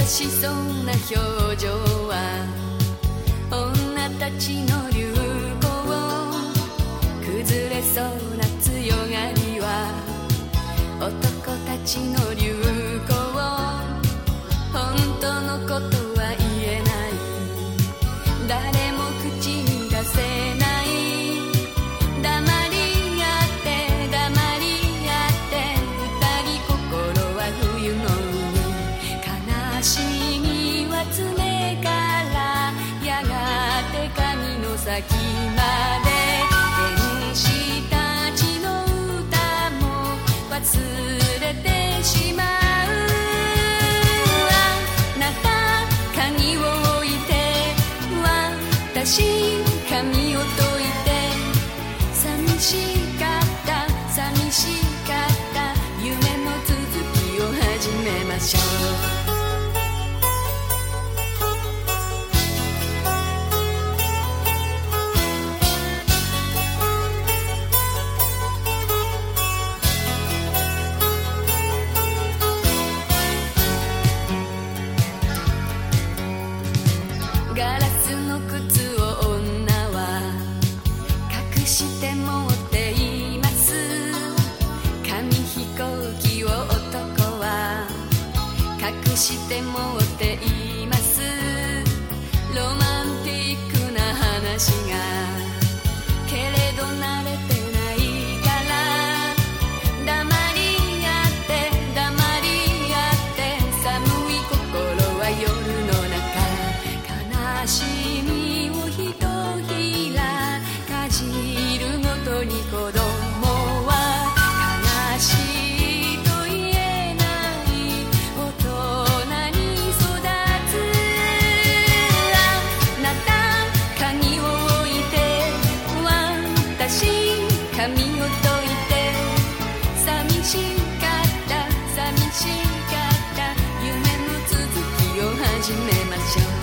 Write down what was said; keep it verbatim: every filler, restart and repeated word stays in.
しそうな表情は女たちの流行、崩れそうな強がりは男たちの流行、本当のことは言えない、誰も口に出せない、黙り合って黙り合って二人心は冬の海、悲しみは常からやがて髪の先まで、天使たちの歌も忘れてしまう。あなた鍵を置いて、私髪を解いて、寂しかった寂しかった夢の続きを始めましょう。ガラスの靴を女は隠して持っています、紙飛行機を男は隠して持っています、ロマンティックな話がけれど慣れてないから、黙り合って黙り合って寒い心は夜の中、悲しみをひとひらかじるごとに子供は悲しいと言えない大人に育つ。あなた鍵を置いて、私髪を解いて、寂しかった寂しかった夢の続きを始めましょう。